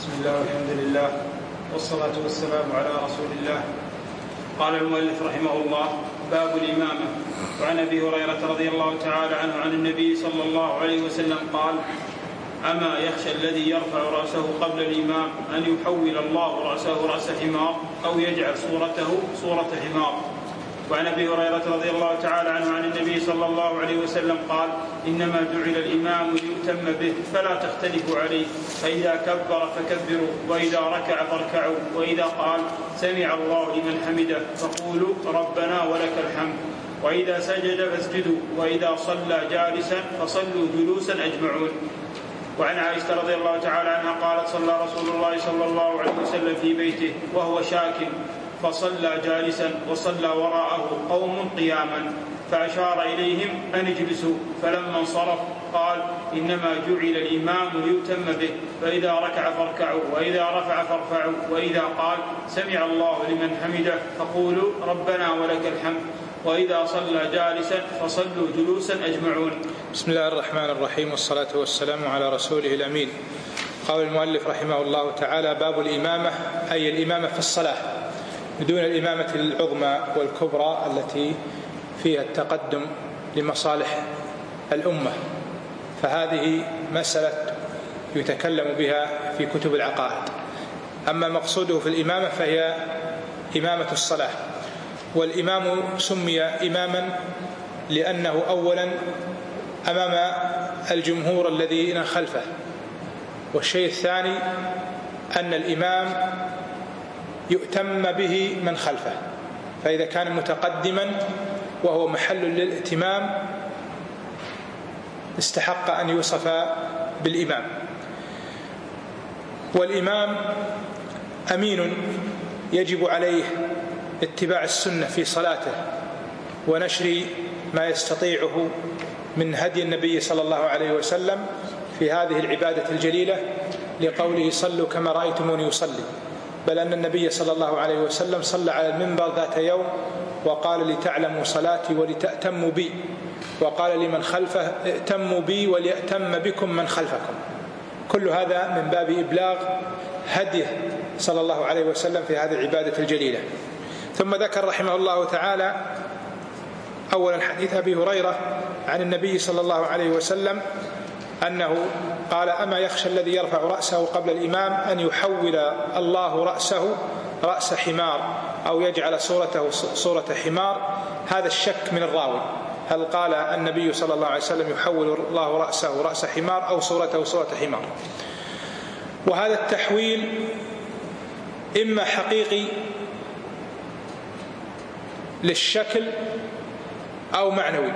بسم الله والحمد لله والصلاة والسلام على رسول الله. قال المؤلف رحمه الله: باب الإمامة. وعن أبي هريرة رضي الله تعالى عنه عن النبي صلى الله عليه وسلم قال: أما يخشى الذي يرفع رأسه قبل الإمام أن يحول الله رأسه رأس حمار أو يجعل صورته صورة حمار. وعن أبي هريرة رضي الله تعالى عنه عن النبي صلى الله عليه وسلم قال: إنما جعل الإمام ليؤتم به فلا تختلفوا عليه، فإذا كبر فكبروا، وإذا ركع فاركعوا، وإذا قال سمع الله لمن حمده فقولوا ربنا ولك الحمد، وإذا سجد فاسجدوا، وإذا صلى جالسا فصلوا جلوسا أجمعون. وعن عائشة رضي الله تعالى عنها قالت: صلى رسول الله صلى الله عليه وسلم في بيته وهو شاك فصلى جالسا وصلى وراءه قوم قياما، فأشار إليهم أن اجلسوا، فلما انصرف قال: إنما جعل الإمام ليؤتم به، فإذا ركع فاركعوا، وإذا رفع فارفعوا، وإذا قال سمع الله لمن حمده فقولوا ربنا ولك الحمد، وإذا صلى جالسا فصلوا جلوسا أجمعون. بسم الله الرحمن الرحيم، والصلاة والسلام على رسوله الأمين. قال المؤلف رحمه الله تعالى: باب الإمامة، أي الإمامة في الصلاة بدون الإمامة العظمى والكبرى التي فيها التقدم لمصالح الأمة، فهذه مسألة يتكلم بها في كتب العقائد. أما مقصوده في الإمامة فهي إمامة الصلاة. والإمام سمي إماما لأنه أولا أمام الجمهور الذين خلفه، والشيء الثاني أن الإمام يؤتم به من خلفه، فإذا كان متقدما وهو محل للائتمام استحق أن يوصف بالإمام. والإمام أمين يجب عليه اتباع السنة في صلاته ونشر ما يستطيعه من هدي النبي صلى الله عليه وسلم في هذه العبادة الجليلة، لقوله: صلوا كما رأيتموني يصلي. بل أن النبي صلى الله عليه وسلم صلى على المنبر ذات يوم وقال: لتعلموا صلاتي ولتأتموا بي، وقال لمن خلفه: ائتموا بي وليأتم بكم من خلفكم. كل هذا من باب إبلاغ هديه صلى الله عليه وسلم في هذه العبادة الجليلة. ثم ذكر رحمه الله تعالى أولا حديث أبي هريرة عن النبي صلى الله عليه وسلم أنه قال: أما يخشى الذي يرفع رأسه قبل الإمام أن يحول الله رأسه رأس حمار أو يجعل صورته صورة حمار. هذا الشك من الراوي، هل قال النبي صلى الله عليه وسلم يحول الله رأسه رأس حمار أو صورته صورة حمار؟ وهذا التحويل إما حقيقي للشكل أو معنوي،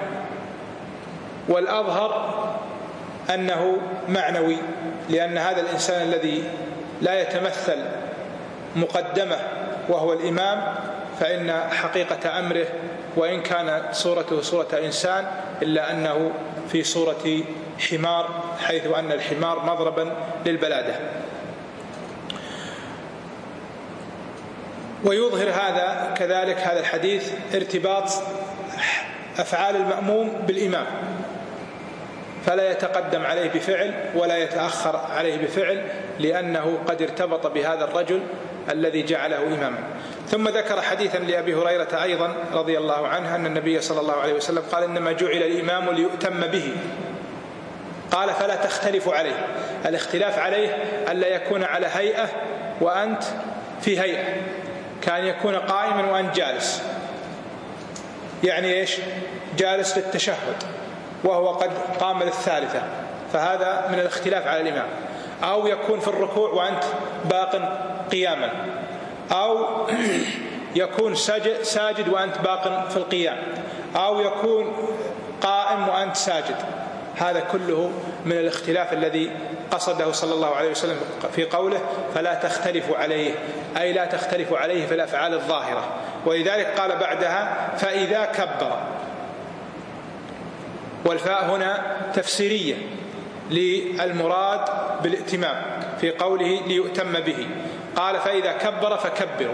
والأظهر أنه معنوي، لأن هذا الإنسان الذي لا يتمثل مقدمه وهو الإمام فإن حقيقة أمره وإن كانت صورته صورة إنسان إلا أنه في صورة حمار، حيث أن الحمار مضربا للبلادة. ويظهر هذا كذلك هذا الحديث ارتباط أفعال المأموم بالإمام، فلا يتقدم عليه بفعل ولا يتأخر عليه بفعل، لأنه قد ارتبط بهذا الرجل الذي جعله إماما. ثم ذكر حديثا لأبي هريرة أيضا رضي الله عنه أن النبي صلى الله عليه وسلم قال: إنما جعل الإمام ليؤتم به، قال: فلا تختلف عليه. الاختلاف عليه ألا يكون على هيئة وأنت في هيئة، كان يكون قائما وأنت جالس، يعني إيش؟ جالس للتشهد وهو قد قام للثالثة، فهذا من الاختلاف على الإمام. أو يكون في الركوع وأنت باق قياما، أو يكون ساجد وأنت باق في القيام، أو يكون قائم وأنت ساجد. هذا كله من الاختلاف الذي قصده صلى الله عليه وسلم في قوله: فلا تختلف عليه، أي لا تختلف عليه في الأفعال الظاهرة. ولذلك قال بعدها: فإذا كبر. والفاء هنا تفسيرية للمراد بالائتمام في قوله ليؤتم به. قال: فإذا كبر فكبروا.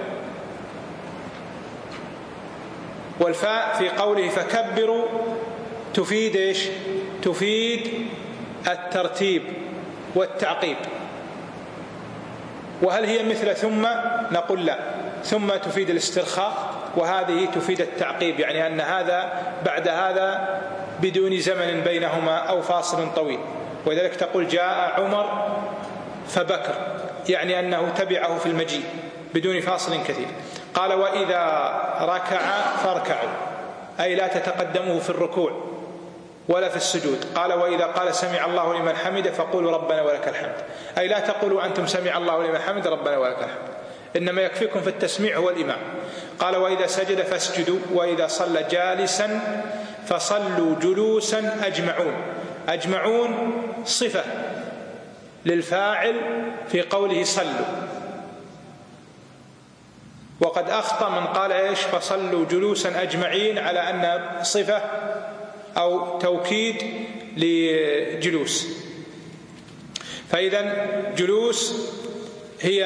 والفاء في قوله فكبروا تفيد إيش؟ تفيد الترتيب والتعقيب. وهل هي مثل ثم؟ نقول لا، ثم تفيد الاسترخاء وهذه تفيد التعقيب، يعني أن هذا بعد هذا بدون زمن بينهما أو فاصل طويل. ولذلك تقول جاء عمر فبكر، يعني أنه تبعه في المجيء بدون فاصل كثير. قال وإذا ركع فاركعوا، أي لا تتقدموه في الركوع ولا في السجود. قال وإذا قال سمع الله لمن حمده فقولوا ربنا ولك الحمد، أي لا تقولوا أنتم سمع الله لمن حمده ربنا ولك الحمد، إنما يكفيكم في التسميع هو الإمام. قال وإذا سجد فاسجدوا، وإذا صلى جالسا فصلوا جلوسا أجمعون. أجمعون صفة للفاعل في قوله صلوا، وقد أخطأ من قال إيش فصلوا جلوسا أجمعين على أن صفة أو توكيد لجلوس. فإذا جلوس هي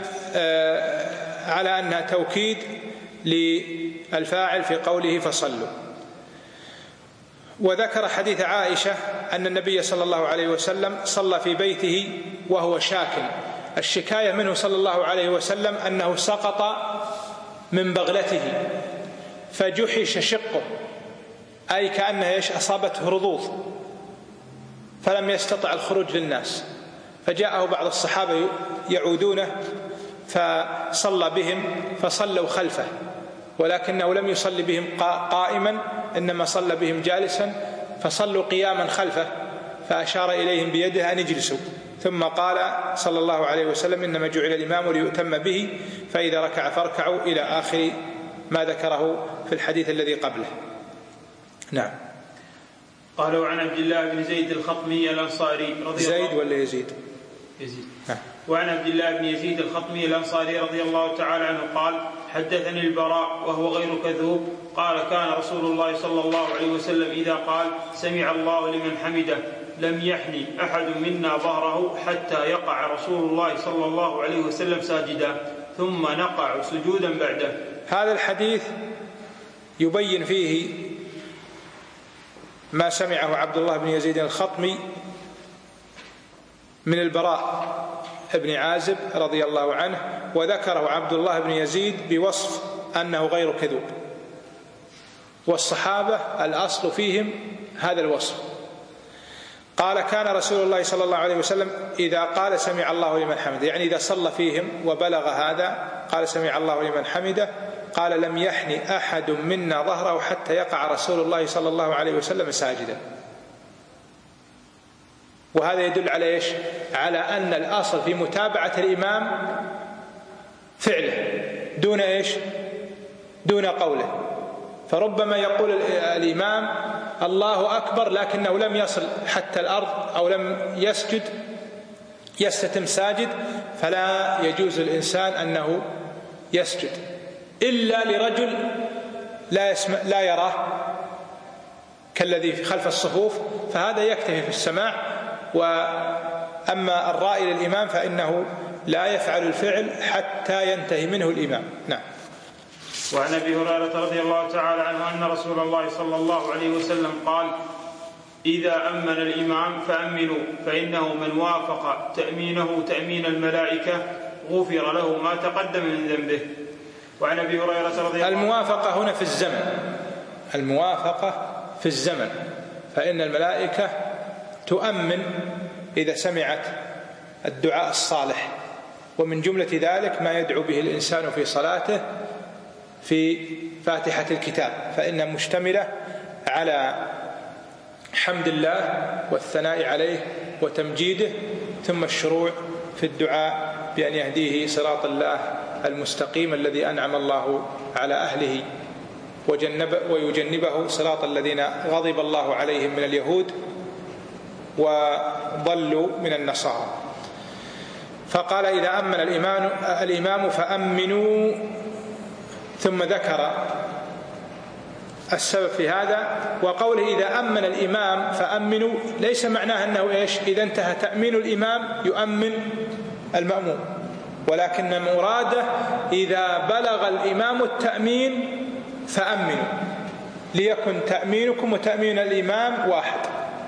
على أنها توكيد للفاعل في قوله فصلوا. وذكر حديث عائشة أن النبي صلى الله عليه وسلم صلى في بيته وهو شاكل. الشكاية منه صلى الله عليه وسلم أنه سقط من بغلته فجحش شقه، أي كأنه أصابته رضوض فلم يستطع الخروج للناس، فجاءه بعض الصحابة يعودونه فصلى بهم فصلوا خلفه، ولكنه لم يصلي بهم قائما إنما صلى بهم جالسا، فصلوا قياما خلفه فأشار إليهم بيده أن يجلسوا، ثم قال صلى الله عليه وسلم إنما جعل الإمام ليؤتم به فإذا ركع فاركعوا إلى آخر ما ذكره في الحديث الذي قبله. نعم. قالوا عن عبد الله بن زيد الخطمي الأنصاري رضي الله عنه. زيد ولا يزيد؟ يزيد. وعن عبد الله بن يزيد الخطمي الأنصاري رضي الله تعالى عنه قال حدثني البراء وهو غير كذوب قال كان رسول الله صلى الله عليه وسلم إذا قال سمع الله لمن حمده لم يحني أحد منا ظهره حتى يقع رسول الله صلى الله عليه وسلم ساجدا ثم نقع سجودا بعده. هذا الحديث يبين فيه ما سمعه عبد الله بن يزيد الخطمي من البراء ابن عازب رضي الله عنه، وذكره عبد الله بن يزيد بوصف أنه غير كذوب، والصحابة الأصل فيهم هذا الوصف. قال كان رسول الله صلى الله عليه وسلم إذا قال سمع الله لمن حمده، يعني إذا صلى فيهم وبلغ هذا قال سمع الله لمن حمده قال لم يحني أحد منا ظهره حتى يقع رسول الله صلى الله عليه وسلم ساجدا. وهذا يدل على إيش؟ على أن الأصل في متابعة الإمام فعله دون إيش؟ دون قوله. فربما يقول الإمام الله أكبر لكنه لم يصل حتى الأرض أو لم يسجد يستتم ساجد، فلا يجوز الإنسان أنه يسجد إلا لرجل لا يراه كالذي خلف الصفوف، فهذا يكتفي في السماع. وأما الرائي للإمام فإنه لا يفعل الفعل حتى ينتهي منه الإمام. نعم. وعن أبي هريرة رضي الله تعالى عنه أن رسول الله صلى الله عليه وسلم قال إذا أمن الإمام فأمنوا فإنه من وافق تأمينه تأمين الملائكة غفر له ما تقدم من ذنبه. وعن أبي هريرة رضي الله عنه الموافقة هنا في الزمن، الموافقة في الزمن، فإن الملائكة تؤمن إذا سمعت الدعاء الصالح، ومن جملة ذلك ما يدعو به الإنسان في صلاته في فاتحة الكتاب، فإنها مشتملة على حمد الله والثناء عليه وتمجيده، ثم الشروع في الدعاء بأن يهديه صراط الله المستقيم الذي أنعم الله على أهله ويجنبه صراط الذين غضب الله عليهم من اليهود وضلوا من النصارى. فقال إذا أمن الإمام فأمنوا، ثم ذكر السبب في هذا. وقوله إذا أمن الإمام فأمنوا ليس معناه أنه إيش؟ إذا انتهى تأمين الإمام يؤمن المأموم، ولكن مراده إذا بلغ الإمام التأمين فأمنوا ليكن تأمينكم وتأمين الإمام واحد.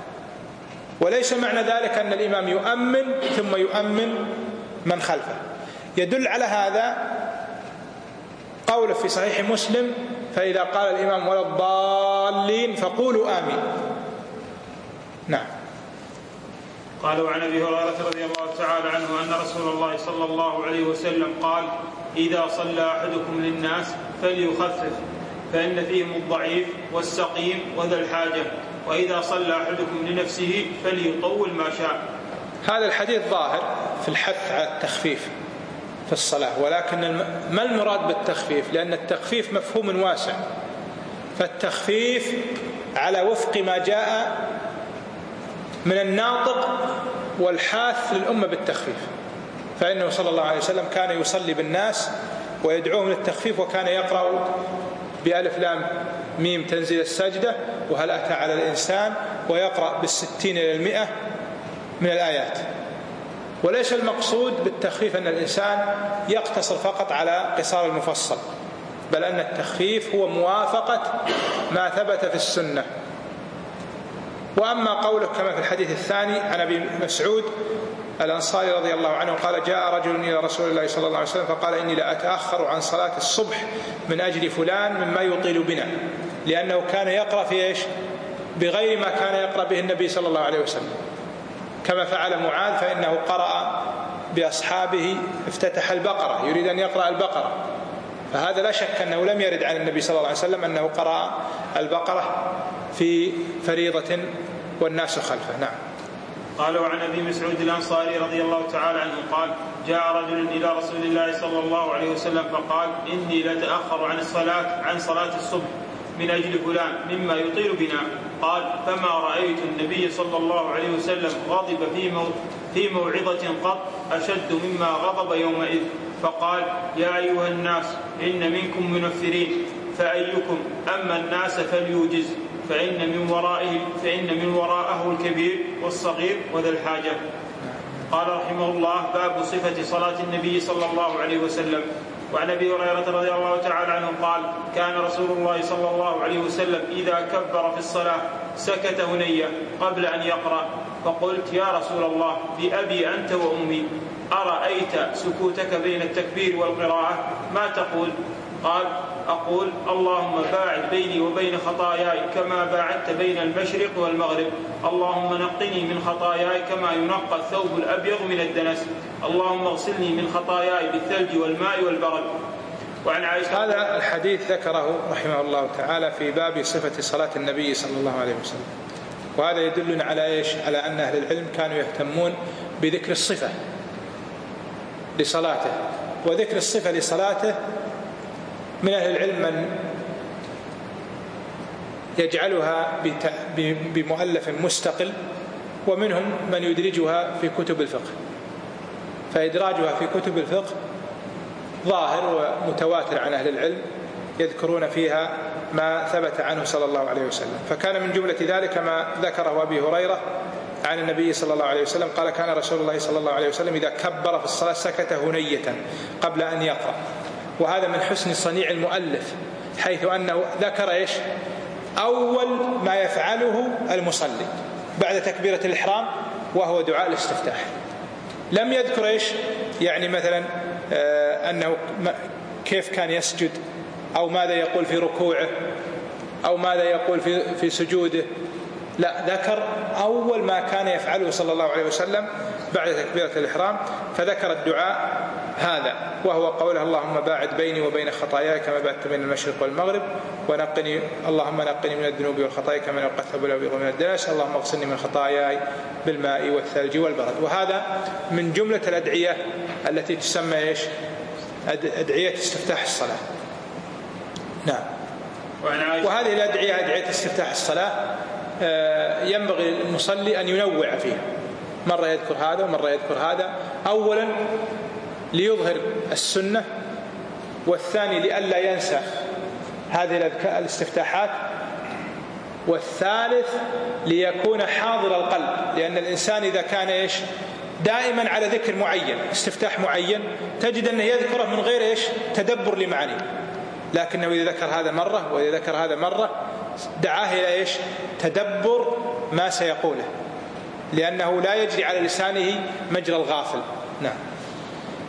وليس معنى ذلك أن الإمام يؤمن ثم يؤمن من خلفه، يدل على هذا قوله في صحيح مسلم: فإذا قال الإمام ولا الضالين فقولوا آمين. نعم. قالوا عن أبي هريرة رضي الله تعالى عنه أن رسول الله صلى الله عليه وسلم قال: إذا صلى أحدكم للناس فليخفف، فإن فيهم الضعيف والسقيم وذا الحاجة، وإذا صلى أحدكم لنفسه فليطول ما شاء. هذا الحديث ظاهر في الحث على التخفيف في الصلاة، ولكن ما المراد بالتخفيف؟ لأن التخفيف مفهوم واسع، فالتخفيف على وفق ما جاء من الناطق والحاث للأمة بالتخفيف، فإنه صلى الله عليه وسلم كان يصلي بالناس ويدعوهم للتخفيف، وكان يقرأ بألف لام ميم تنزيل السجدة وهل أتى على الإنسان، ويقرأ 60 إلى 100 من الآيات. وليس المقصود بالتخفيف أن الإنسان يقتصر فقط على قصار المفصل، بل أن التخفيف هو موافقة ما ثبت في السنة. وأما قوله كما في الحديث الثاني عن أبي مسعود الأنصاري رضي الله عنه قال: جاء رجل إلى رسول الله صلى الله عليه وسلم فقال: إني لأتأخر عن صلاة الصبح من أجل فلان مما يطيل بنا، لأنه كان يقرأ في إيش؟ بغير ما كان يقرأ به النبي صلى الله عليه وسلم، كما فعل معاذ، فإنه قرأ بأصحابه افتتح البقرة، يريد أن يقرأ البقرة، فهذا لا شك أنه لم يرد عن النبي صلى الله عليه وسلم أنه قرأ البقرة في فريضة والناس خلفه. نعم. قالوا عن أبي مسعود الأنصاري رضي الله تعالى عنه قال: جاء رجل إلى رسول الله صلى الله عليه وسلم فقال: إني لأتأخر عن صلاة الصبح من أجل فلان مما يطيل بنا. قال: فما رأيت النبي صلى الله عليه وسلم غضب في موعظة قط أشد مما غضب يومئذ. فقال: يا أيها الناس إن منكم منفرين، فأيكم أما الناس فليوجز، فإن من وراءه الكبير والصغير وذا الحاجة. قال رحمه الله: باب صفة صلاة النبي صلى الله عليه وسلم. وعن أبي هريرة رضي الله تعالى عنه قال: كان رسول الله صلى الله عليه وسلم إذا كبر في الصلاة سكت هنية قبل أن يقرأ، فقلت: يا رسول الله بأبي أنت وأمي، أرأيت سكوتك بين التكبير والقراءة ما تقول؟ قال: أقول: اللهم باعد بيني وبين خطاياي كما باعدت بين المشرق والمغرب، اللهم نقني من خطاياي كما ينقى الثوب الأبيض من الدنس، اللهم اغسلني من خطاياي بالثلج والماء والبرد. وعن عائشة. هذا الحديث ذكره رحمه الله تعالى في باب صفة صلاة النبي صلى الله عليه وسلم، وهذا يدلنا على إيش؟ على أن أهل العلم كانوا يهتمون بذكر الصفة لصلاته، وذكر الصفة لصلاته من أهل العلم من يجعلها بمؤلف مستقل، ومنهم من يدرجها في كتب الفقه، فإدراجها في كتب الفقه ظاهر ومتواتر عن أهل العلم يذكرون فيها ما ثبت عنه صلى الله عليه وسلم. فكان من جملة ذلك ما ذكره أبي هريرة عن النبي صلى الله عليه وسلم قال: كان رسول الله صلى الله عليه وسلم إذا كبر في الصلاة سكت هنية قبل أن يقرأ. وهذا من حسن صنيع المؤلف، حيث أنه ذكر إيش؟ أول ما يفعله المصلي بعد تكبيرة الإحرام، وهو دعاء الاستفتاح. لم يذكر إيش؟ يعني مثلا أنه كيف كان يسجد، أو ماذا يقول في ركوعه، أو ماذا يقول في سجوده، لا، ذكر أول ما كان يفعله صلى الله عليه وسلم بعد تكبيرة الإحرام، فذكر الدعاء هذا، وهو قوله: اللهم باعد بيني وبين خطاياي كما باعدت بين المشرق والمغرب، ونقني اللهم نقني من الذنوب والخطايا كما ينقى الثوب الأبيض من الدنس، اللهم اغسلني من خطاياي بالماء والثلج والبرد. وهذا من جملة الأدعية التي تسمى إيش؟ أدعية استفتاح الصلاة. نعم. وهذه الأدعية أدعية استفتاح الصلاة ينبغي للمصلي أن ينوع فيها، مرة يذكر هذا ومرة يذكر هذا، أولا ليظهر السنة، والثاني لئلا ينسى هذه الاستفتاحات، والثالث ليكون حاضر القلب، لأن الإنسان إذا كان إيش؟ دائما على ذكر معين، استفتاح معين، تجد أنه يذكره من غير إيش؟ تدبر لمعانيه، لكنه إذا ذكر هذا مرة وإذا ذكر هذا مرة دعاه إلى إيش؟ تدبر ما سيقوله، لأنه لا يجري على لسانه مجرى الغافل. نعم.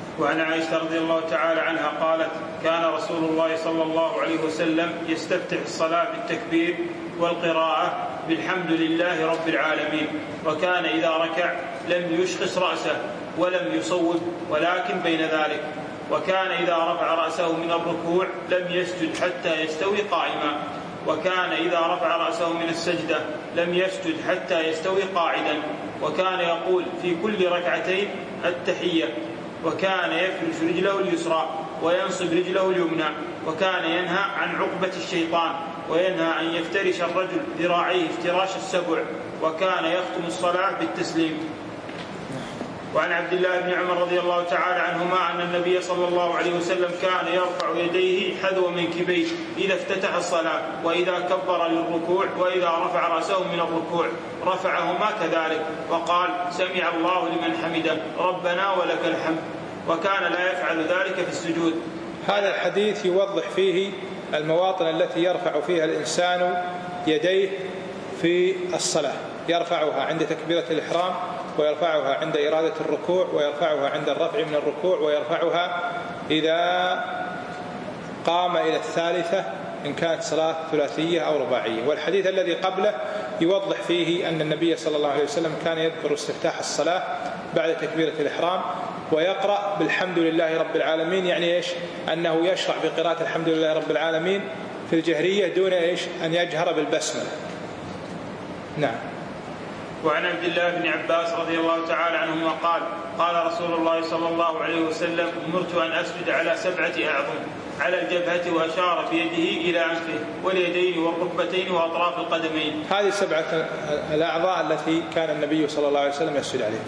وعن عائشة رضي الله تعالى عنها قالت: كان رسول الله صلى الله عليه وسلم يستفتح الصلاة بالتكبير والقراءة بالحمد لله رب العالمين، وكان إذا ركع لم يشخص رأسه ولم يصوب ولكن بين ذلك، وكان إذا رفع رأسه من الركوع لم يسجد حتى يستوي قائما، وكان إذا رفع رأسه من السجدة لم يسجد حتى يستوي قاعدا، وكان يقول في كل ركعتين التحية، وكان يفرش رجله اليسرى وينصب رجله اليمنى، وكان ينهى عن عقبة الشيطان، وينهى أن يفترش الرجل ذراعيه افتراش السبع، وكان يختم الصلاة بالتسليم. وعن عبد الله بن عمر رضي الله تعالى عنهما أن النبي صلى الله عليه وسلم كان يرفع يديه حذو منكبيه إذا افتتح الصلاة، وإذا كبر للركوع، وإذا رفع رأسه من الركوع رفعهما كذلك، وقال: سمع الله لمن حمده ربنا ولك الحمد، وكان لا يفعل ذلك في السجود. هذا الحديث يوضح فيه المواطن التي يرفع فيها الإنسان يديه في الصلاة، يرفعها عند تكبيرة الإحرام، ويرفعها عند إرادة الركوع، ويرفعها عند الرفع من الركوع، ويرفعها إذا قام إلى الثالثة إن كانت صلاة ثلاثية أو رباعية. والحديث الذي قبله يوضح فيه أن النبي صلى الله عليه وسلم كان يذكر استفتاح الصلاة بعد تكبيرة الإحرام ويقرأ بالحمد لله رب العالمين، يعني إيش؟ أنه يشرع بقراءة الحمد لله رب العالمين في الجهرية دون إيش؟ أن يجهر بالبسملة. نعم. وعن عبد الله بن عباس رضي الله تعالى عنهما قال: قال رسول الله صلى الله عليه وسلم: أمرت أن أسجد على 7 أعظم، على الجبهة، وأشار بيده إلى أنفه واليدين والركبتين وأطراف القدمين. هذه 7 الأعضاء التي كان النبي صلى الله عليه وسلم يسجد عليها: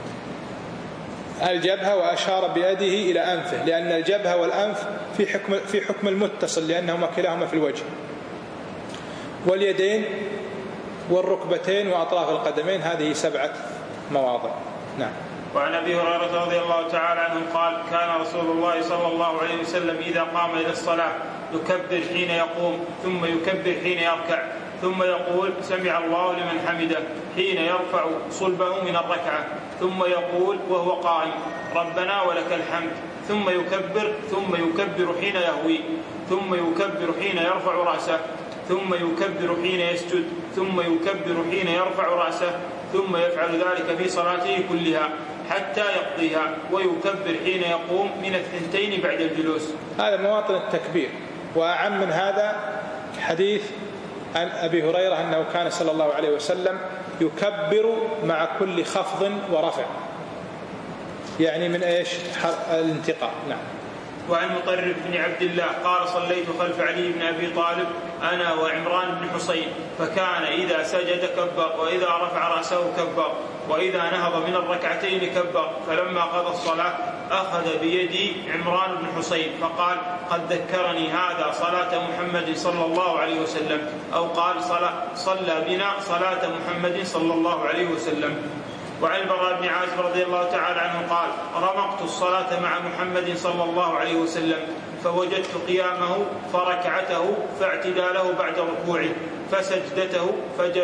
الجبهة، وأشار بيده إلى أنفه، لأن الجبهة والأنف في حكم المتصل لأنهما كلاهما في الوجه، واليدين والركبتين وأطراف القدمين، هذه 7 مواضع. نعم. وعن أبي هريرة رضي الله تعالى عنه قال: كان رسول الله صلى الله عليه وسلم إذا قام إلى الصلاة يكبر حين يقوم، ثم يكبر حين يركع، ثم يقول: سمع الله لمن حمده، حين يرفع صلبه من الركعة، ثم يقول وهو قائم: ربنا ولك الحمد، ثم يكبر حين يهوي، ثم يكبر حين يرفع رأسه، ثم يكبر حين يسجد، ثم يكبر حين يرفع رأسه، ثم يفعل ذلك في صلاته كلها حتى يقضيها، ويكبر حين يقوم من 2 بعد الجلوس. هذا مواطن التكبير. وأعم من هذا حديث عن أبي هريرة أنه كان صلى الله عليه وسلم يكبر مع كل خفض ورفع، يعني من إيش؟ الانتقاء. نعم. وعن مطرف بن عبد الله قال: صليت خلف علي بن أبي طالب أنا وعمران بن حسين، فكان إذا سجد كبر، وإذا رفع رأسه كبر، وإذا نهض من الركعتين كبر، فلما قضى الصلاة أخذ بيدي عمران بن حسين فقال: قد ذكرني هذا صلاة محمد صلى الله عليه وسلم، أو قال: صلى بنا صلاة محمد صلى الله عليه وسلم. وعن البراء بن عازب رضي الله تعالى عنه قال: رمقت الصلاة مع محمد صلى الله عليه وسلم، فوجدت قيامه فركعته فاعتداله بعد ركوعه فسجدته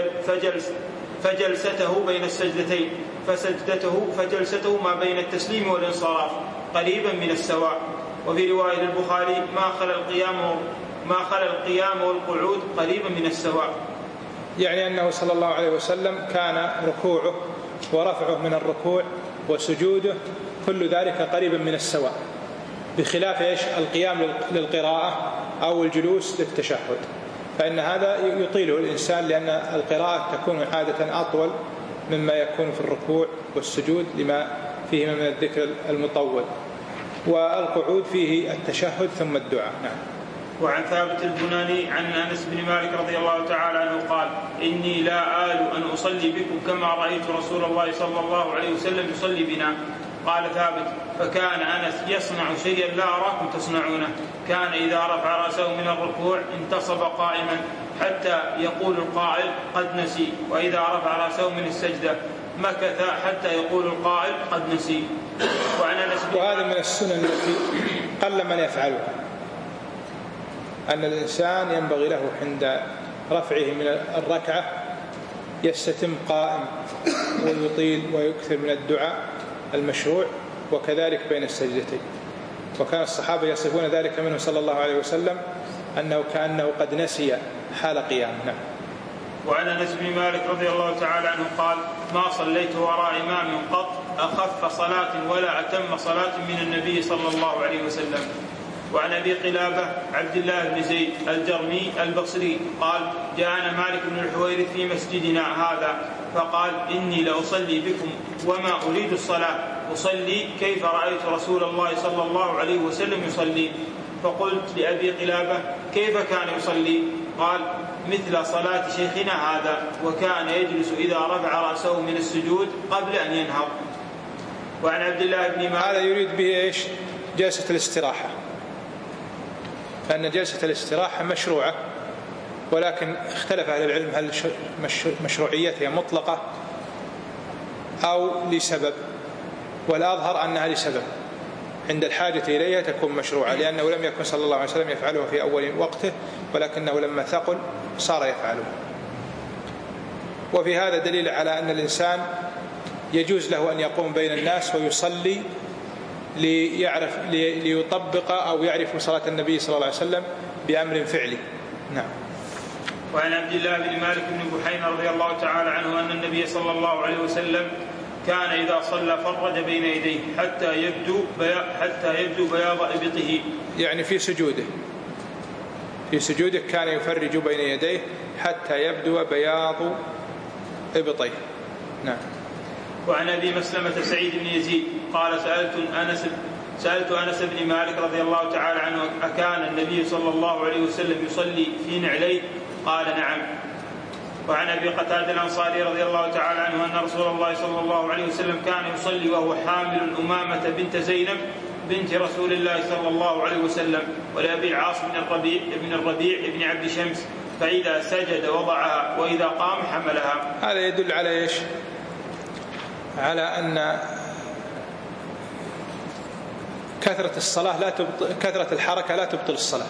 فجلسته بين السجدتين فسجدته فجلسته ما بين التسليم والانصراف قريبا من السواء. وفي رواية البخاري: ما خلا القيام والقعود قريبا من السواء. يعني أنه صلى الله عليه وسلم كان ركوعه ورفعه من الركوع وسجوده كل ذلك قريبا من السواء، بخلاف إيش؟ القيام للقراءة أو الجلوس للتشهد، فإن هذا يطيله الإنسان، لأن القراءة تكون عادة أطول مما يكون في الركوع والسجود لما فيه من الذكر المطول، والقعود فيه التشهد ثم الدعاء. نعم. وعن ثابت البناني عن أنس بن مالك رضي الله تعالى عنه قال: إني لا آل أن أصلي بكم كما رأيت رسول الله صلى الله عليه وسلم يصلي بنا. قال ثابت: فكان أنس يصنع شيئا لا أراكم تصنعونه، كان إذا رفع رأسه من الركوع انتصب قائما حتى يقول القائل قد نسي، وإذا رفع رأسه من السجدة مكث حتى يقول القائل قد نسي. وهذا من السنن التي قل من يفعلها، أن الإنسان ينبغي له عند رفعه من الركعة يستتم قائم ويطيل ويكثر من الدعاء المشروع، وكذلك بين السجدتين. وكان الصحابة يصفون ذلك منه صلى الله عليه وسلم أنه كأنه قد نسي حال قيامه. نعم. وعن أنس بن مالك رضي الله تعالى عنه قال: ما صليت وراء إمام قط أخف صلاة ولا أتم صلاة من النبي صلى الله عليه وسلم. وعن أبي قلابة عبد الله بن زيد الجرمي البصري قال: جاءنا مالك بن الحويرث في مسجدنا هذا فقال: إني لأصلي بكم وما أريد الصلاة، أصلي كيف رأيت رسول الله صلى الله عليه وسلم يصلي. فقلت لأبي قلابة: كيف كان يصلي؟ قال: مثل صلاة شيخنا هذا، وكان يجلس إذا رفع رأسه من السجود قبل أن ينهض. وعن عبد الله بن مالك، هذا يريد به إيش؟ جلسة الاستراحة، فإن جلسة الاستراحة مشروعة، ولكن اختلف أهل العلم هل مشروعيتها مطلقة أو لسبب، والأظهر أنها لسبب، عند الحاجة إليها تكون مشروعة، لأنه لم يكن صلى الله عليه وسلم يفعله في أول وقته، ولكنه لما ثقل صار يفعله. وفي هذا دليل على أن الإنسان يجوز له أن يقوم بين الناس ويصلي ليطبق أو يعرف صلاة النبي صلى الله عليه وسلم بأمر فعلي. نعم. وعن عبد الله بن مالك بن بحينة رضي الله تعالى عنه أن النبي صلى الله عليه وسلم كان إذا صلى فرج بين يديه حتى يبدو بياض إبطه، يعني في سجوده كان يفرج بين يديه حتى يبدو بياض إبطيه. نعم. وعن أبي مسلمة سعيد بن يزيد قال: سألت أنس بن مالك رضي الله تعالى عنه: أكان النبي صلى الله عليه وسلم يصلي في نعليه؟ قال: نعم. وعن أبي قتادة الأنصاري رضي الله تعالى عنه أن رسول الله صلى الله عليه وسلم كان يصلي وهو حامل أمامة بنت زينب بنت رسول الله صلى الله عليه وسلم، ولأبي العاص بن الربيع بن عبد شمس، فإذا سجد وضعها وإذا قام حملها. هذا يدل على إيش؟ على أن كثرة الحركة لا تبطل الصلاة،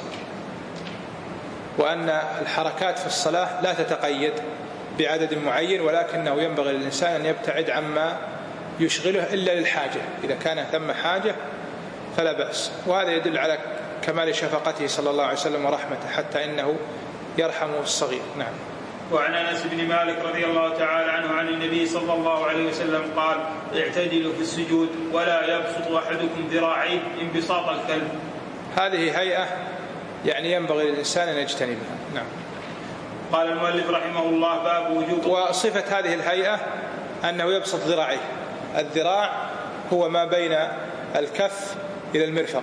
وأن الحركات في الصلاة لا تتقيد بعدد معين، ولكنه ينبغي للإنسان أن يبتعد عما يشغله إلا للحاجة، إذا كان ثم حاجة فلا بأس. وهذا يدل على كمال شفقته صلى الله عليه وسلم ورحمته، حتى إنه يرحم الصغير. نعم. وعن أنس بن مالك رضي الله تعالى عنه عن النبي صلى الله عليه وسلم قال: اعتدلوا في السجود ولا يبسط أحدكم ذراعيه انبساط الكلب. هذه هيئة يعني ينبغي للإنسان أن يجتنبها. نعم. قال المؤلف رحمه الله: باب وجوب. وصفة هذه الهيئة أنه يبسط ذراعيه. الذراع هو ما بين الكف إلى المرفق،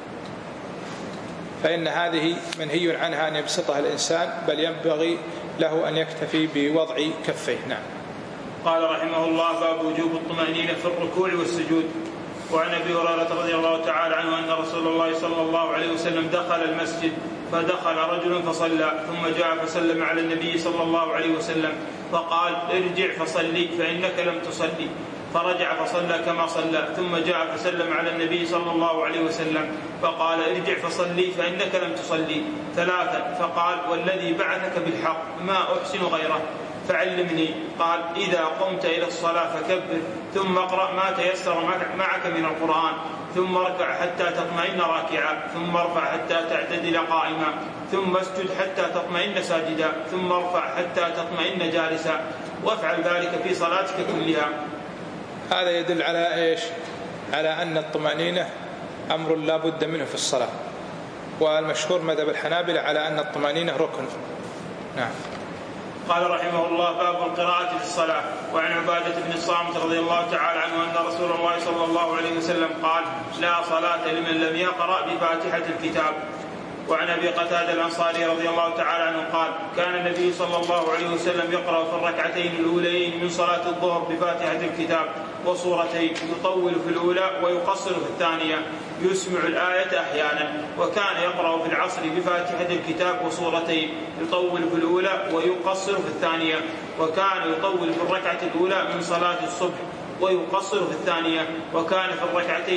فإن هذه منهي عنها أن يبسطها الإنسان، بل ينبغي له أن يكتفي بوضع كفيه. نعم. قال رحمه الله: باب وجوب الطمأنينة في الركوع والسجود. وعن أبي هريرة رضي الله تعالى عنه أن رسول الله صلى الله عليه وسلم دخل المسجد فدخل رجل فصلى، ثم جاء فسلم على النبي صلى الله عليه وسلم فقال: ارجع فصلي فإنك لم تصلي. فرجع فصلى كما صلى، ثم جاء فسلم على النبي صلى الله عليه وسلم فقال: ارجع فصلي فإنك لم تصلي ثلاثا. فقال: والذي بعثك بالحق ما أحسن غيره فعلمني. قال: إذا قمت إلى الصلاة فكبر، ثم اقرأ ما تيسر معك من القرآن، ثم اركع حتى تطمئن راكعا، ثم ارفع حتى تعتدل قائما، ثم اسجد حتى تطمئن ساجدا، ثم ارفع حتى تطمئن جالسا، وافعل ذلك في صلاتك كلها. هذا يدل على إيش؟ على أن الطمأنينة أمر لا بد منه في الصلاة، والمشهور مذهب الحنابلة على أن الطمأنينة ركن. نعم. قال رحمه الله: باب القراءة في الصلاة. وعن عبادة بن الصامت رضي الله تعالى عنه أن رسول الله صلى الله عليه وسلم قال: لا صلاة لمن لم يقرأ بفاتحة الكتاب. وعن أبي قتادة الأنصاري رضي الله تعالى عنه قال: كان النبي صلى الله عليه وسلم يقرأ في الركعتين الأولين من صلاة الظهر بفاتحة الكتاب وصورتين، يطول في الأولى ويقصر في الثانية، يسمع الآية أحيانا. وكان يقرأ في العصر بفاتحة الكتاب وصورتين، يطول في الأولى ويقصر في الثانية. وكان يطول في الركعة الأولى من صلاة الصبح ويقصر في الثانية. وكان في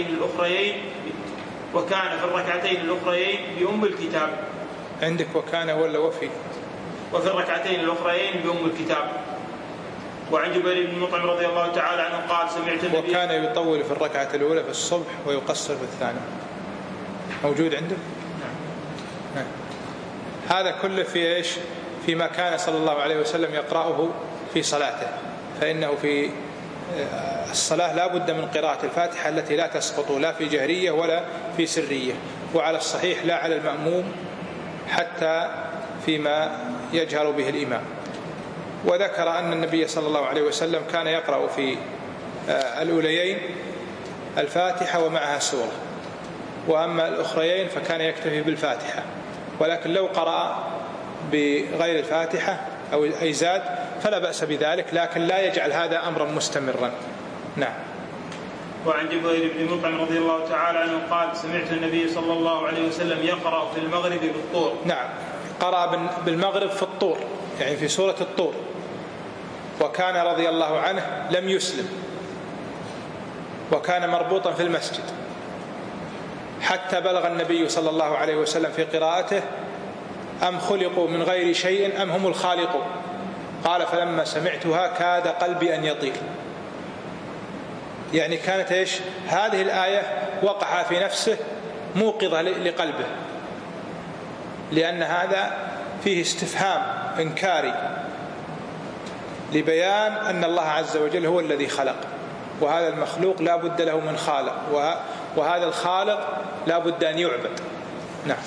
الركعتين الأخريين بأم الكتاب. عندك وكان ولا وفي؟ وفي الركعتين الأخريين بأم الكتاب. وعن جبير بن مطعم رضي الله تعالى عنه قال سمعت النبي وكان يطول في الركعة الأولى في الصبح ويقصر في الثانية. موجود عنده؟ نعم. هذا كله في إيش؟ فيما كان صلى الله عليه وسلم يقرأه في صلاته، فإنه في الصلاة لا بد من قراءة الفاتحة التي لا تسقط لا في جهرية ولا في سرية، وعلى الصحيح لا على المأموم حتى فيما يجهر به الإمام. وذكر أن النبي صلى الله عليه وسلم كان يقرأ في الأوليين الفاتحة ومعها سورة، وأما الأخريين فكان يكتفي بالفاتحة، ولكن لو قرأ بغير الفاتحة أو أي زاد فلا بأس بذلك، لكن لا يجعل هذا أمرا مستمرا. نعم. وعن جبير بن مطعم رضي الله تعالى عنه قال سمعت النبي صلى الله عليه وسلم يقرأ في المغرب بالطور. نعم، قرأ بالمغرب في الطور، يعني في سورة الطور، وكان رضي الله عنه لم يسلم، وكان مربوطا في المسجد حتى بلغ النبي صلى الله عليه وسلم في قراءته أم خلقوا من غير شيء أم هم الخالقون، قال فلما سمعتها كاد قلبي أن يطير. يعني كانت إيش؟ هذه الآية وقع في نفسه موقظة لقلبه، لأن هذا فيه استفهام إنكاري لبيان أن الله عز وجل هو الذي خلق، وهذا المخلوق لا بد له من خالق، وهذا الخالق لا بد أن يعبد. نعم.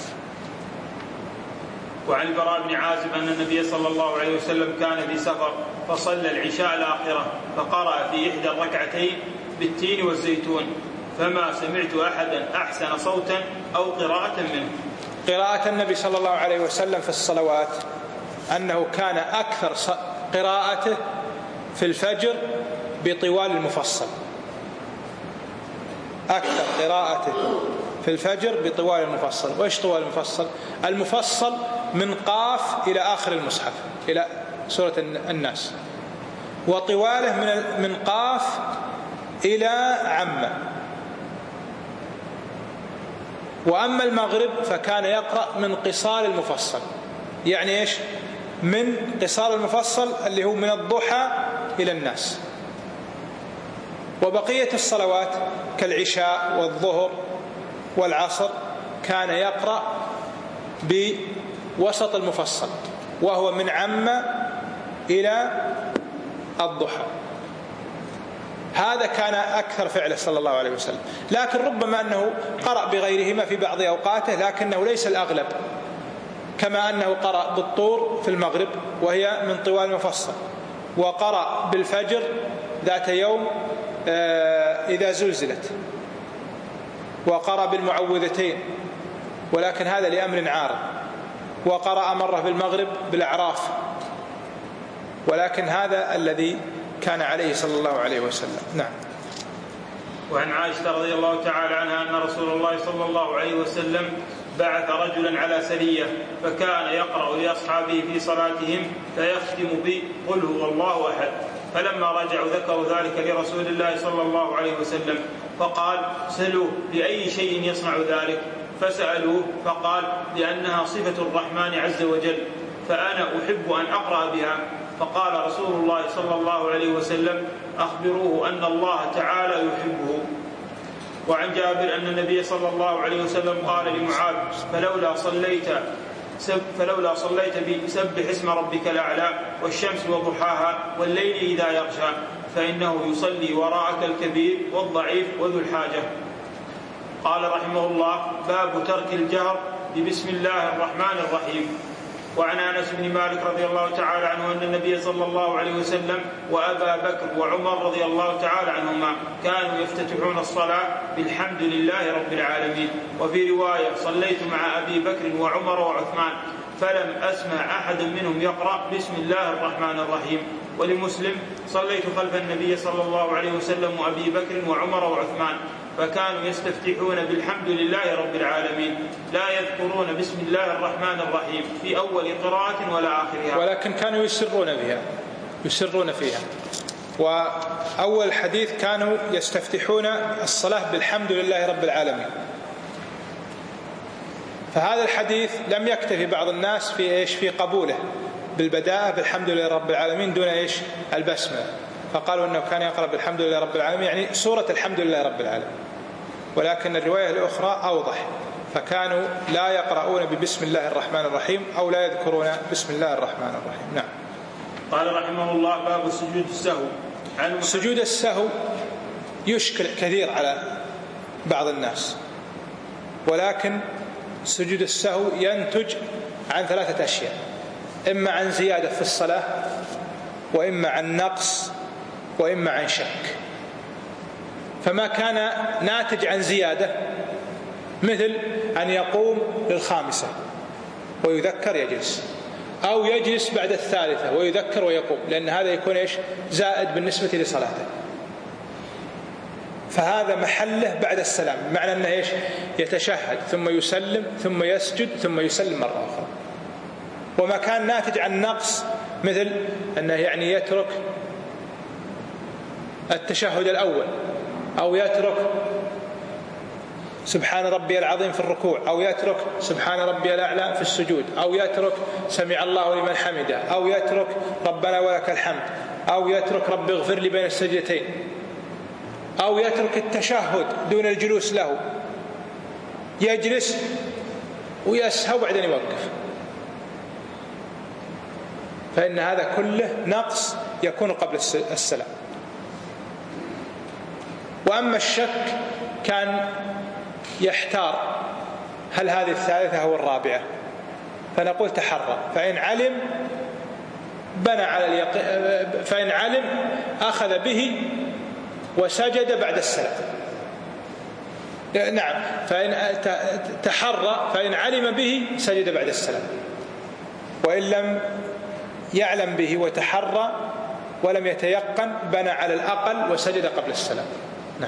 وعن البراء بن عازب أن النبي صلى الله عليه وسلم كان في سفر فصلى العشاء الآخرة فقرأ في إحدى الركعتين بالتين والزيتون، فما سمعت أحدا أحسن صوتا أو قراءة منه. قراءة النبي صلى الله عليه وسلم في الصلوات أنه كان أكثر قراءته في الفجر بطوال المفصل، أكثر قراءته في الفجر بطوال المفصل. وإيش طوال المفصل؟ المفصل من قاف إلى آخر المصحف إلى سورة الناس، وطواله من قاف إلى عامة. وأما المغرب فكان يقرأ من قصار المفصل، يعني إيش؟ من قصار المفصل اللي هو من الضحى إلى الناس. وبقية الصلوات كالعشاء والظهر والعصر كان يقرأ بوسط المفصل، وهو من عامة إلى الضحى. هذا كان أكثر فعله صلى الله عليه وسلم، لكن ربما أنه قرأ بغيرهما في بعض أوقاته، لكنه ليس الأغلب، كما أنه قرأ بالطور في المغرب وهي من طوال المفصل، وقرأ بالفجر ذات يوم إذا زلزلت، وقرأ بالمعوذتين، ولكن هذا لأمر عارض، وقرأ مرة بالمغرب بالأعراف، ولكن هذا الذي كان عليه صلى الله عليه وسلم. نعم. وعن عائشة رضي الله تعالى عنها أن رسول الله صلى الله عليه وسلم بعث رجلا على سرية فكان يقرأ لأصحابه في صلاتهم فيختم بقل هو الله أحد، فلما رجعوا ذكروا ذلك لرسول الله صلى الله عليه وسلم فقال سلوه بأي شيء يصنع ذلك، فسألوه فقال لأنها صفة الرحمن عز وجل فأنا أحب أن أقرأ بها. فقال رسول الله صلى الله عليه وسلم أخبروه أن الله تعالى يحبه. وعن جابر أن النبي صلى الله عليه وسلم قال لمعاذ فلولا صليت بسبح اسم ربك الأعلى والشمس وضحاها والليل إذا يغشى فإنه يصلي وراءك الكبير والضعيف وذو الحاجة. قال رحمه الله باب ترك الجهر ببسم الله الرحمن الرحيم. وعن أنس بن مالك رضي الله تعالى عنه أن النبي صلى الله عليه وسلم وأبا بكر وعمر رضي الله تعالى عنهما كانوا يفتتحون الصلاة بالحمد لله رب العالمين. وفي رواية صليت مع أبي بكر وعمر وعثمان فلم أسمع أحد منهم يقرأ بسم الله الرحمن الرحيم. ولمسلم صليت خلف النبي صلى الله عليه وسلم وأبي بكر وعمر وعثمان فكانوا يستفتحون بالحمد لله رب العالمين لا يذكرون بسم الله الرحمن الرحيم في أول قراءة ولا آخرها، ولكن كانوا يسرون فيها. وأول الحديث كانوا يستفتحون الصلاة بالحمد لله رب العالمين، فهذا الحديث لم يكتفي بعض الناس في قبوله بالبداءة بالحمد لله رب العالمين دون إيش البسملة، فقالوا أنه كان يقرأ بالحمد لله رب العالمين يعني سورة الحمد لله رب العالمين، ولكن الرواية الأخرى أوضح، فكانوا لا يقرؤون ببسم الله الرحمن الرحيم أو لا يذكرون بسم الله الرحمن الرحيم. نعم. قال رحمه الله: باب سجود السهو. سجود السهو يشكل كثير على بعض الناس، ولكن سجود السهو ينتج عن 3 أشياء: إما عن زيادة في الصلاة، وإما عن نقص، وإما عن شك. فما كان ناتج عن زيادة مثل أن يقوم للخامسة ويذكر يجلس، أو يجلس بعد الثالثة ويذكر ويقوم، لأن هذا يكون إيش زائد بالنسبة لصلاته، فهذا محله بعد السلام، بمعنى أنه إيش يتشهد ثم يسلم ثم يسجد ثم يسلم مرة أخرى. وما كان ناتج عن نقص مثل أنه يعني يترك التشهد الأول، أو يترك سبحان ربي العظيم في الركوع، أو يترك سبحان ربي الأعلى في السجود، أو يترك سمع الله لمن حمده، أو يترك ربنا ولك الحمد، أو يترك رب اغفر لي بين السجدتين، أو يترك التشهد دون الجلوس له، يجلس ويسهو بعدين يوقف، فإن هذا كله نقص يكون قبل السلام. وأما الشك كان يحتار هل هذه الثالثة أو الرابعة، فنقول تحرى، فإن علم بنى على اليقين، فإن علم أخذ به وسجد بعد السلام. نعم، فإن تحرى فإن علم به سجد بعد السلام، وإن لم يعلم به وتحرى ولم يتيقن بنى على الأقل وسجد قبل السلام. نعم.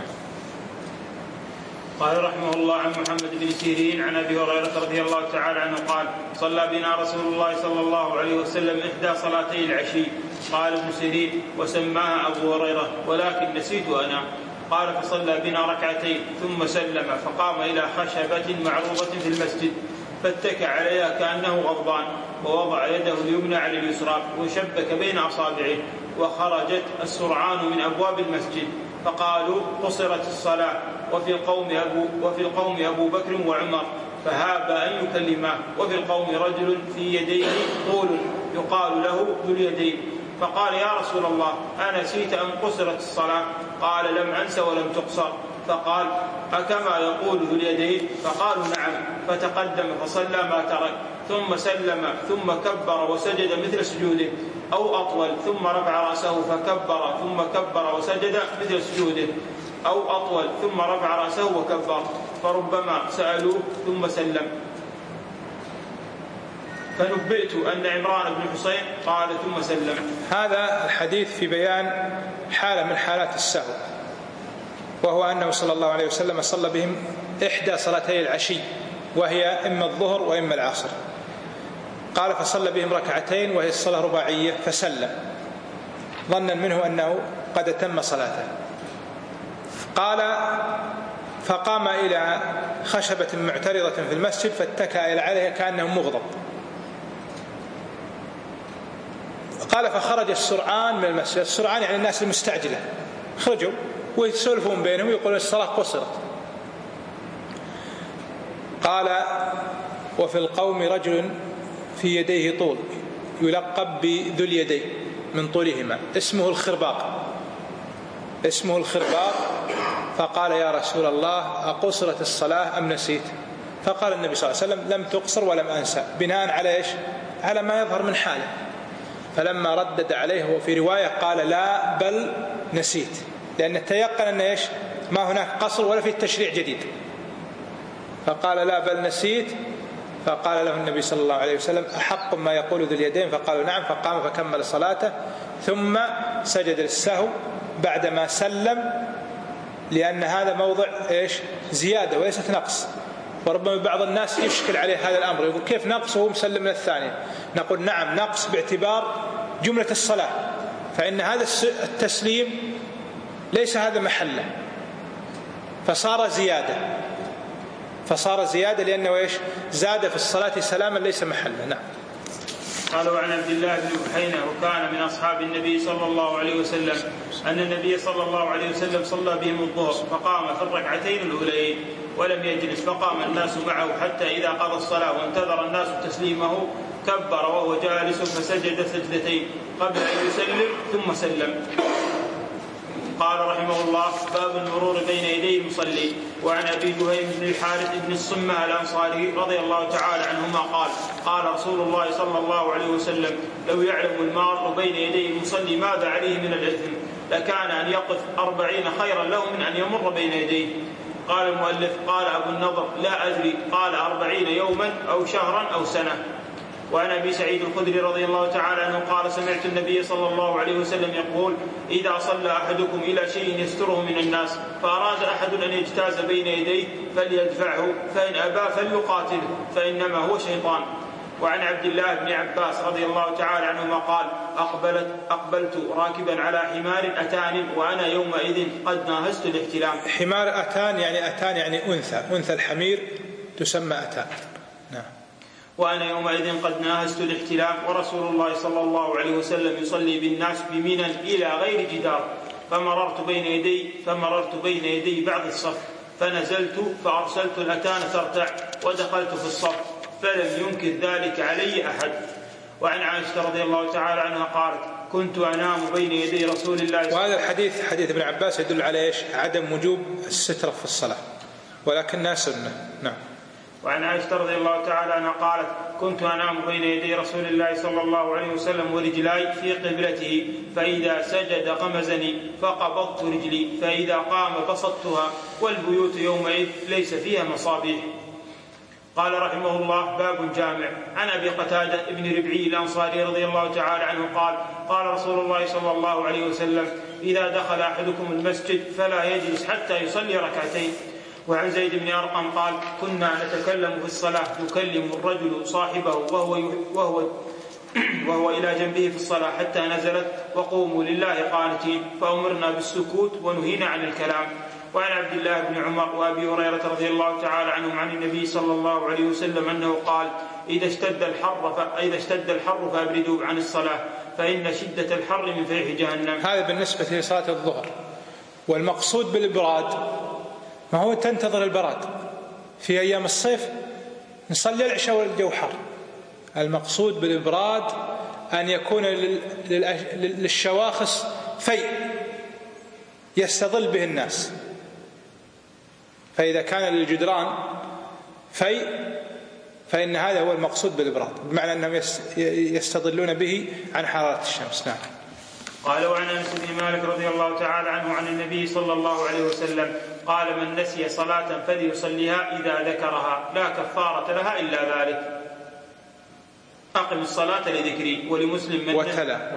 قال رحمه الله: عن محمد بن سيرين عن أبي هريرة رضي الله تعالى عنه قال: صلى بنا رسول الله صلى الله عليه وسلم إحدى صلاتي العشي. قال ابن سيرين: وسماها أبو هريرة ولكن نسيت أنا. قال: فصلى بنا ركعتين ثم سلم، فقام إلى خشبة معروضة في المسجد فاتكى عليها كأنه غضبان، ووضع يده اليمنى على اليسرى وشبك بين أصابعه، وخرجت السرعان من أبواب المسجد، فقالوا: قصرت الصلاة، وفي القوم أبو بكر وعمر، فهاب أن يكلماه، وفي القوم رجل في يديه طول يقال له ذو اليدين، فقال: يا رسول الله، أنسيت أن قصرت الصلاة؟ قال: لم أنس ولم تقصر. فقال: أكما يقول ذو اليدين؟ فقالوا: نعم. فتقدم فصلى ما ترك، ثم سلم، ثم كبر وسجد مثل سجوده أو أطول، ثم رفع رأسه فكبر، ثم كبر وسجد مثل سجوده أو أطول، ثم رفع رأسه وكبر، فربما سألوه ثم سلم. فنبئت أن عمران بن حسين قال ثم سلم. هذا الحديث في بيان حالة من حالات السهو، وهو أنه صلى الله عليه وسلم صلى بهم إحدى صلاتي العشي، وهي إما الظهر وإما العصر. قال: فصلى بهم ركعتين وهي الصلاة رباعية، فسلم ظنا منه أنه قد أتم صلاته. قال: فقام إلى خشبة معترضة في المسجد فاتكى عليها كأنه مغضب. قال: فخرج السرعان من المسجد. السرعان يعني الناس المستعجلة، خرجوا ويسولفون بينهم ويقولون الصلاة قصرت. قال: وفي القوم رجل في يديه طول يلقب بذو اليدين من طولهما، اسمه الخرباق. فقال: يا رسول الله، أقصرت الصلاة أم نسيت؟ فقال النبي صلى الله عليه وسلم: لم تقصر ولم أنسى، بناء على إيش؟ على ما يظهر من حاله. فلما ردد عليه، وفي رواية قال: لا بل نسيت، لأن تيقن أن إيش؟ ما هناك قصر ولا في التشريع جديد. فقال: لا بل نسيت. فقال له النبي صلى الله عليه وسلم: أحق ما يقول ذو اليدين؟ فقالوا: نعم. فقام فكمل صلاته، ثم سجد للسهو بعدما سلم، لأن هذا موضع إيش؟ زيادة وليست نقص. وربما بعض الناس يشكل عليه هذا الأمر، يقول: كيف نقص وهو مسلم للثانية؟ نقول: نعم، نقص باعتبار جملة الصلاة، فإن هذا التسليم ليس هذا محله، فصار زيادة لأنه إيش؟ زاد في الصلاة سلاما ليس محله. نعم. قالوا عن عبد الله بن بحينة وكان من أصحاب النبي صلى الله عليه وسلم أن النبي صلى الله عليه وسلم صلى بهم الظهر فقام في الركعتين الأوليين ولم يجلس فقام الناس معه حتى إذا قضى الصلاة وانتظر الناس تسليمه كبر وهو جالس فسجد سجدتين قبل أن يسلم ثم سلم. قال رحمه الله باب المرور بين يدي المصلي. وعن أبي جهيم بن الحارث بن الصمة الأنصاري رضي الله تعالى عنهما قال قال رسول الله صلى الله عليه وسلم لو يعلم المار بين يدي المصلي ماذا عليه من الإثم لكان أن يقف 40 خيرا له من أن يمر بين يديه. قال المؤلف قال أبو النضر لا أدري قال 40 يوما أو شهرا أو سنة. وعن أبي سعيد الخدري رضي الله تعالى عنه قال سمعت النبي صلى الله عليه وسلم يقول إذا صلى أحدكم إلى شيء يستره من الناس فأراد أحد أن يجتاز بين يديه فليدفعه فإن أبى فليقاتله فإنما هو شيطان. وعن عبد الله بن عباس رضي الله تعالى عنهما قال أقبلت راكبا على حمار أتان وأنا يومئذ قد ناهزت الاحتلام. حمار أتان يعني أنثى الحمير تسمى أتان. نعم. وأنا يومئذ قد ناهزت الاحتلام ورسول الله صلى الله عليه وسلم يصلي بالناس بمنى إلى غير جدار فمررت بين يدي بعض الصف فنزلت فأرسلت الأتان ترتع ودخلت في الصف فلم ينكر ذلك علي أحد. وعن عائشة رضي الله تعالى عنها قالت كنت أنام بين يدي رسول الله. وهذا الحديث حديث ابن عباس يدل على إيش؟ عدم وجوب السترة في الصلاة ولكنها سنة. نعم. وعن عائشة رضي الله تعالى عنها قالت كنت أنام بين يدي رسول الله صلى الله عليه وسلم ورجلاي في قبلته فإذا سجد غمزني فقبضت رجلي فإذا قام بسطتها والبيوت يومئذ ليس فيها مصابيح. قال رحمه الله باب جامع. عن أبي قتادة ابن ربعي الأنصاري رضي الله تعالى عنه قال قال رسول الله صلى الله عليه وسلم إذا دخل أحدكم المسجد فلا يجلس حتى يصلي ركعتين. وعن زيد بن أرقم قال كنا نتكلم في الصلاة يكلم الرجل صاحبه وهو إلى جنبه في الصلاة حتى نزلت وقوموا لله قانتين فأمرنا بالسكوت ونهينا عن الكلام. وعن عبد الله بن عمر وأبي هريرة رضي الله تعالى عنهم عن النبي صلى الله عليه وسلم أنه قال إذا اشتد الحر فأبردوا عن الصلاة فإن شدة الحر من فيح جهنم. هذا بالنسبة لصلاة الظهر. والمقصود بالإبراد ما هو تنتظر البراد في أيام الصيف نصلي العشاء والجو حر. المقصود بالإبراد أن يكون للشواخص في يستظل به الناس. فإذا كان للجدران فإن هذا هو المقصود بالإبراد بمعنى أنهم يستظلون به عن حرارة الشمس. نعم. قال وعن أنس بن مالك رضي الله تعالى عنه عن النبي صلى الله عليه وسلم قال من نسي صلاة فليصليها إذا ذكرها لا كفارة لها إلا ذلك. أقم الصلاة لذكري. ولمسلم من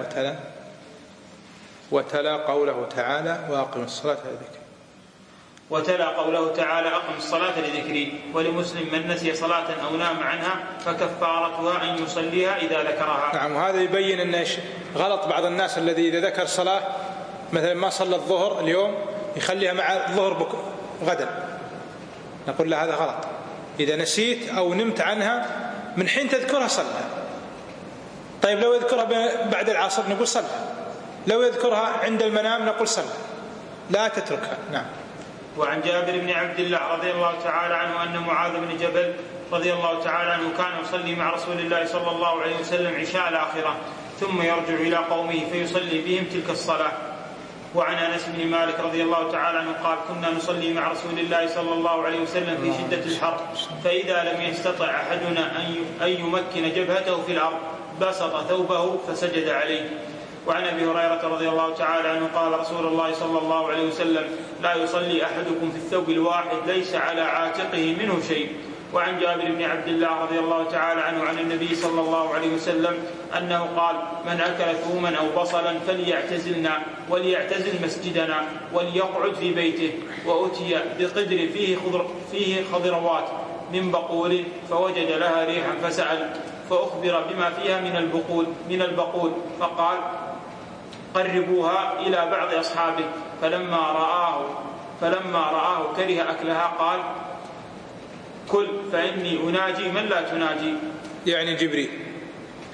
وتلا قوله تعالى وأقم الصلاة لذكري. وتلا قوله تعالى أقم الصلاة لذكري. ولمسلم من نسي صلاة أو نام عنها فكفارتها أن يصليها إذا ذكرها. نعم. وهذا يبين أن غلط بعض الناس الذي إذا ذكر صلاة مثلا ما صلى الظهر اليوم يخليها مع الظهر غدا. نقول له هذا غلط. إذا نسيت أو نمت عنها من حين تذكرها صلها. طيب لو يذكرها بعد العصر نقول صلها. لو يذكرها عند المنام نقول صلها. لا تتركها. نعم. وعن جابر بن عبد الله رضي الله تعالى عنه أن معاذ بن جبل رضي الله تعالى عنه كان يصلي مع رسول الله صلى الله عليه وسلم عشاء الآخرة ثم يرجع إلى قومه فيصلي بهم تلك الصلاة. وعن أنس بن مالك رضي الله تعالى عنه قال كنا نصلي مع رسول الله صلى الله عليه وسلم في شدة الحر فإذا لم يستطع أحدنا أن يمكن جبهته في الأرض بسط ثوبه فسجد عليه. وعن أبي هريرة رضي الله تعالى عنه قال رسول الله صلى الله عليه وسلم لا يصلي أحدكم في الثوب الواحد ليس على عاتقه منه شيء. وعن جابر بن عبد الله رضي الله تعالى عنه عن النبي صلى الله عليه وسلم أنه قال من أكل ثوما أو بصلا فليعتزلنا وليعتزل مسجدنا وليقعد في بيته. وأتي بقدر فيه خضروات من بقول فوجد لها ريحا فسأل فأخبر بما فيها من البقول فقال قربوها إلى بعض أصحابه فلما رآه كره أكلها قال كل فإني أناجي من لا تناجي. يعني جبريل.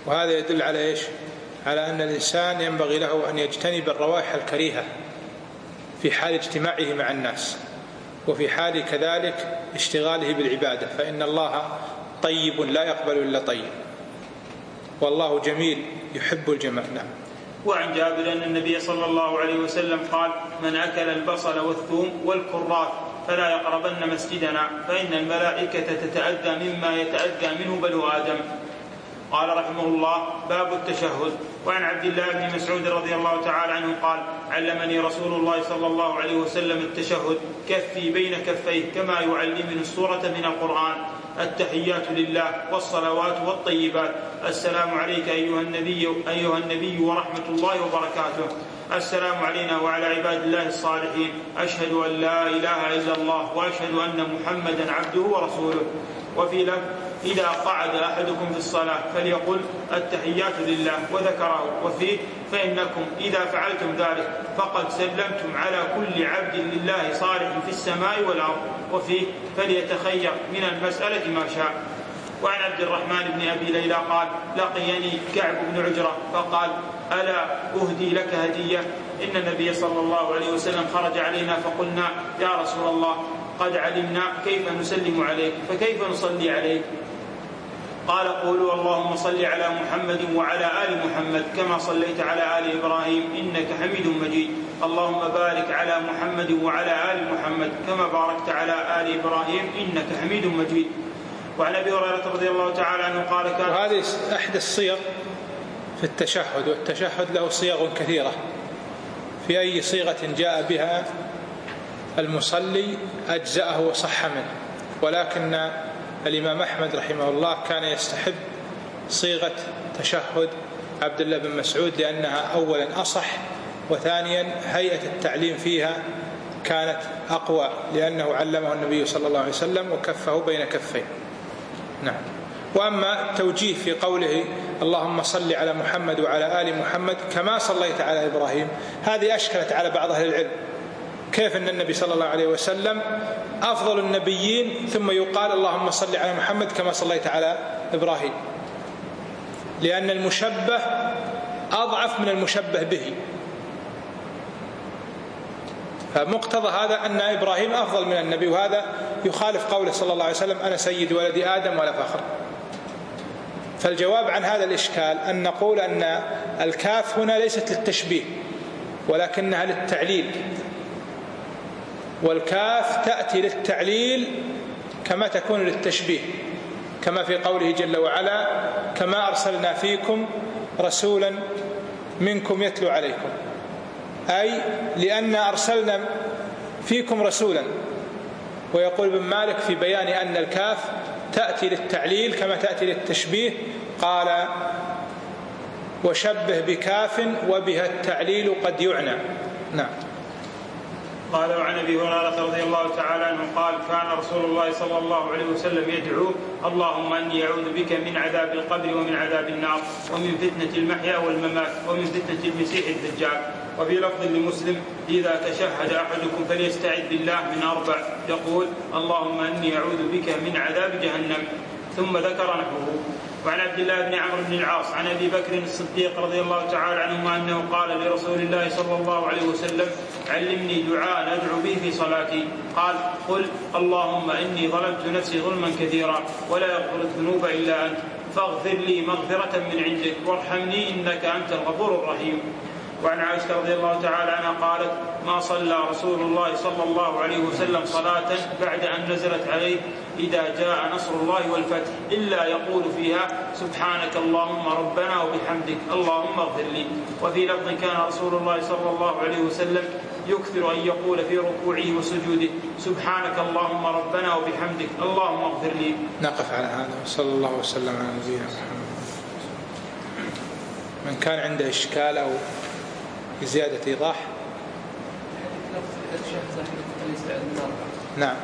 وهذا يدل على إيش؟ على أن الإنسان ينبغي له أن يجتنب الروائح الكريهة في حال اجتماعه مع الناس، وفي حال كذلك اشتغاله بالعبادة، فإن الله طيب لا يقبل إلا طيب، والله جميل يحب الجمال. نعم. وعن جابر أن النبي صلى الله عليه وسلم قال: من أكل البصل والثوم والكراث فلا يقربن مسجدنا، فإن الملائكة تتأذى مما يتأذى منه بنو آدم. قال رحمه الله: باب التشهد. وعن عبد الله بن مسعود رضي الله تعالى عنه قال: علمني رسول الله صلى الله عليه وسلم التشهد كفي بين كفيه كما يعلمني السورة من القرآن: التحيات لله والصلوات والطيبات، السلام عليك أيها النبي ورحمة الله وبركاته، السلام علينا وعلى عباد الله الصالحين، أشهد أن لا إله إلا الله وأشهد أن محمدا عبده ورسوله. وفي لفظ: إذا قعد أحدكم في الصلاة فليقل التحيات لله، وذكره. وفيه: فإنكم إذا فعلتم ذلك فقد سلمتم على كل عبد لله صالح في السماء والأرض. وفيه: فليتخير من المسألة ما شاء. وعن عبد الرحمن بن أبي ليلى قال: لقيني كعب بن عجرة فقال: ألا أهدي لك هدية؟ إن النبي صلى الله عليه وسلم خرج علينا فقلنا: يا رسول الله، قد علمنا كيف نسلم عليك، فكيف نصلي عليك؟ قال: قولوا اللهم صل على محمد وعلى آل محمد كما صليت على آل إبراهيم إنك حميد مجيد، اللهم بارك على محمد وعلى آل محمد كما باركت على آل إبراهيم إنك حميد مجيد. وعن أبي هريرة رضي الله تعالى عنه قال: وهذه أحد الصيغ في التشهد، والتشهد له صيغ كثيرة، في أي صيغة جاء بها المصلي أجزأه وصح منه، ولكن الإمام أحمد رحمه الله كان يستحب صيغة تشهد عبد الله بن مسعود، لأنها أولا أصح، وثانيا هيئة التعليم فيها كانت أقوى، لأنه علمه النبي صلى الله عليه وسلم وكفه بين كفين. نعم. وأما التوجيه في قوله اللهم صل على محمد وعلى آل محمد كما صليت على إبراهيم، هذه أشكلت على بعض أهل العلم، كيف أن النبي صلى الله عليه وسلم أفضل النبيين ثم يقال اللهم صل على محمد كما صليت على إبراهيم، لأن المشبه أضعف من المشبه به، فمقتضى هذا أن إبراهيم أفضل من النبي، وهذا يخالف قوله صلى الله عليه وسلم أنا سيد ولد آدم ولا فخر. فالجواب عن هذا الإشكال أن نقول أن الكاف هنا ليست للتشبيه ولكنها للتعليل، والكاف تأتي للتعليل كما تكون للتشبيه، كما في قوله جل وعلا كما أرسلنا فيكم رسولا منكم يتلو عليكم، أي لأن أرسلنا فيكم رسولا. ويقول ابن مالك في بيان أن الكاف تأتي للتعليل كما تأتي للتشبيه، قال وشبه بكاف وبها التعليل قد يعنى. نعم. قال: وعن أبي هريرة رضي الله تعالى عنه قال: كان رسول الله صلى الله عليه وسلم يدعو اللهم أني أعوذ بك من عذاب القبر ومن عذاب النار ومن فتنة المحيا والممات ومن فتنة المسيح الدجال. وفي لفظ لمسلم: إذا تشهد أحدكم فليستعذ بالله من 4، يقول اللهم أني أعوذ بك من عذاب جهنم، ثم ذكر نحوه. وعن عبد الله بن عمرو بن العاص عن أبي بكر الصديق رضي الله تعالى عنهما أنه قال لرسول الله صلى الله عليه وسلم: علمني دعاء أدعو به في صلاتي. قال: قل اللهم إني ظلمت نفسي ظلما كثيرا ولا يغفر الذنوب إلا أنت، فاغفر لي مغفرة من عندك وارحمني إنك أنت الغفور الرحيم. وعن عائشة رضي الله تعالى عنها قالت: ما صلى رسول الله صلى الله عليه وسلم صلاة بعد أن نزلت عليه إذا جاء نصر الله والفتح إلا يقول فيها سبحانك اللهم ربنا وبحمدك اللهم اغفر لي. وفي لفظ: كان رسول الله صلى الله عليه وسلم يكثر أن يقول في ركوعه وسجوده سبحانك اللهم ربنا وبحمدك اللهم اغفر لي. نقف على هذا، صلى الله وسلم على نبينا محمد. من كان عنده إشكال أو بزيادة إيضاح. نعم.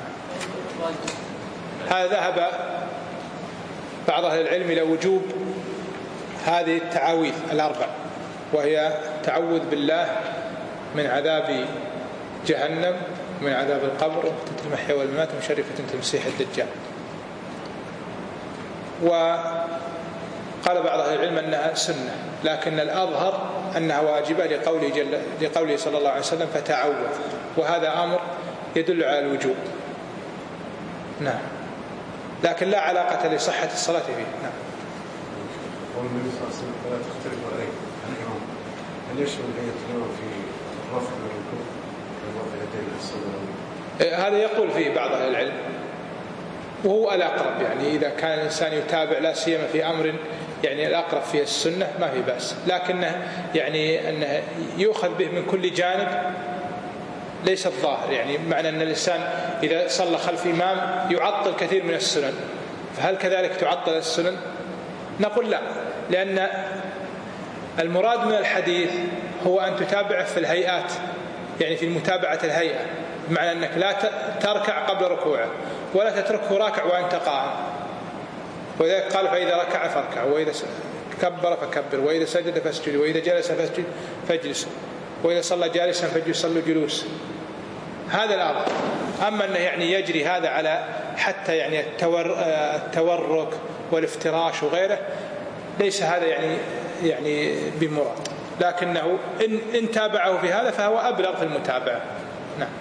هذا ذهب بعض أهل العلم إلى وجوب هذه التعاويذ 4، وهي تعوذ بالله من عذاب جهنم ومن عذاب القبر وفتنة المحيا والممات ومن شر فتنة المسيح الدجال. وقال قال بعض أهل العلم أنها سنة، لكن الأظهر أنها واجبة لقوله صلى الله عليه وسلم فتعوذ، وهذا أمر يدل على الوجوب. نعم، لكن لا علاقة لصحة الصلاة فيه. نعم. والنبي صلى الله عليه وسلم لا تختلف عليه الإمام، هل يشمل الإمام في رفع الركوع ورفع اليدين الصلاة؟ هذا يقول فيه بعض أهل العلم، وهو الأقرب، يعني إذا كان الإنسان يتابع لا سيما في أمر يعني الأقرب فيه السنة ما في بأس، لكنه يعني أنه يؤخذ به من كل جانب ليس الظاهر، يعني معنى أن الإنسان إذا صلى خلف إمام يعطل كثير من السنن، فهل كذلك تعطل السنن؟ نقول لا، لأن المراد من الحديث هو أن تتابع في الهيئات، يعني في متابعة الهيئة، بمعنى أنك لا تركع قبل ركوعه ولا تتركه راكع وأنت قائم. وذلك قال فإذا ركع فاركع، وإذا كبر فكبر، وإذا سجد فاسجد، وإذا جلس فاجلس، وإذا صلى جالسا فليصلوا جلوس. هذا الأمر. أما أنه يعني يجري هذا على حتى يعني التورك والافتراش وغيره، ليس هذا يعني بمراد، لكنه إن تابعه في هذا فهو أبلغ في المتابعة. نعم.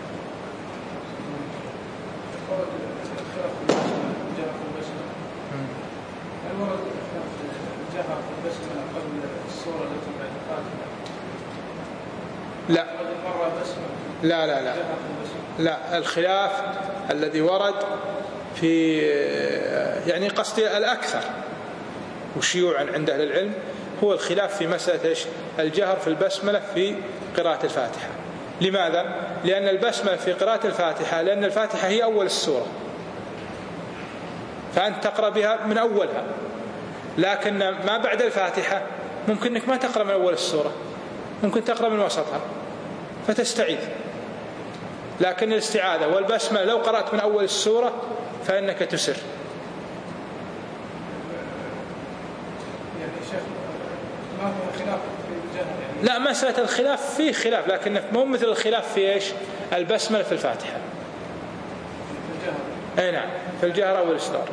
لا لا لا لا لا، الخلاف الذي ورد في يعني قصدي الأكثر وشيوعا عند أهل العلم هو الخلاف في مسألة الجهر في البسملة في قراءة الفاتحة. لماذا؟ لأن البسملة في قراءة الفاتحة، لأن الفاتحة هي أول السورة، فأنت تقرأ بها من أولها، لكن ما بعد الفاتحة ممكن أنك ما تقرأ من أول السورة، ممكن تقرأ من وسطها فتستعيذ. لكن الاستعاذة والبسملة لو قرأت من أول السورة فإنك تسر. لا، مسألة الخلاف فيه خلاف، لكن مو مثل الخلاف في إيش البسملة في الفاتحة. أي نعم، في الجهر أو الإصرار.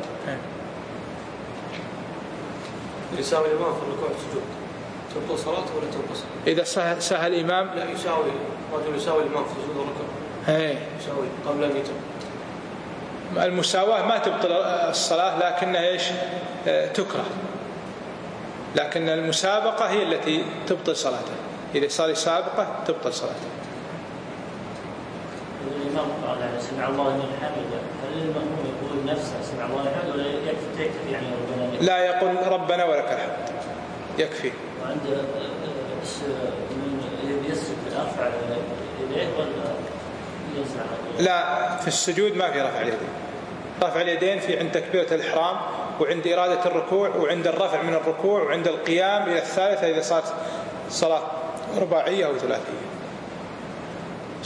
يساوي الإمام في الركوع والسجود تبطل صلاته ولا تنقص؟ إذا سهل الإمام لا، يساوي رجل يساوي الإمام في السجود والركوع. يساوي قبل أن يتم. المساواة ما تبطل الصلاة، لكنها إيش تكره، لكن المسابقة هي التي تبطل صلاته. إذا صار سابقة تبطل صلاته. الإمام قال سمع الله لمن حمده، هل المأموم يقول نفسه سمع الله لمن حمده ولا يكفي يعني ربنا؟ لا، يقول ربنا ولك الحمد يكفي. وعند من يسجد أرفع يديه ولا ينزع؟ لا، في السجود ما في رفع اليدين. رفع اليدين في عند تكبيرة الإحرام، وعند إرادة الركوع، وعند الرفع من الركوع، وعند القيام إلى الثالثة إذا صارت صلاة رباعية أو ثلاثية.